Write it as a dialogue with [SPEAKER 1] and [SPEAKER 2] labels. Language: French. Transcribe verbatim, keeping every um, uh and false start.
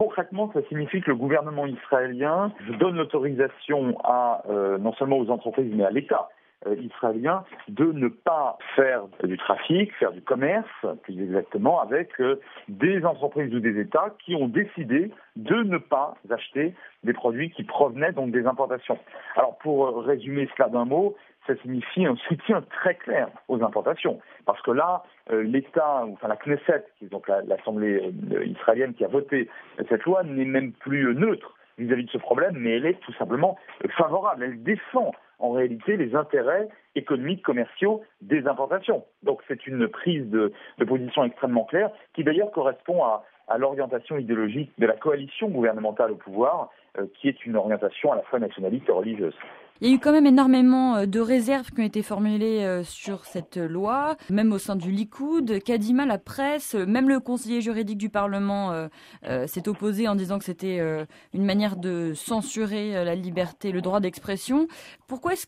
[SPEAKER 1] concrètement, ça signifie que le gouvernement israélien donne l'autorisation à euh, non seulement aux entreprises, mais à l'État euh, israélien de ne pas faire du trafic, faire du commerce, plus exactement, avec euh, des entreprises ou des États qui ont décidé de ne pas acheter des produits qui provenaient donc des importations. Alors, pour résumer cela d'un mot, ça signifie un soutien très clair aux importations. Parce que là, euh, l'État, enfin la Knesset, qui est donc la, l'Assemblée euh, israélienne qui a voté cette loi, n'est même plus euh, neutre vis-à-vis de ce problème, mais elle est tout simplement euh, favorable. Elle défend en réalité les intérêts économiques, commerciaux des importations. Donc c'est une prise de, de position extrêmement claire, qui d'ailleurs correspond à, à l'orientation idéologique de la coalition gouvernementale au pouvoir, euh, qui est une orientation à la fois nationaliste et religieuse.
[SPEAKER 2] Il y a eu quand même énormément de réserves qui ont été formulées sur cette loi, même au sein du Likoud. Kadima, la presse, même le conseiller juridique du Parlement euh, euh, s'est opposé en disant que c'était euh, une manière de censurer la liberté, le droit d'expression. Pourquoi est-ce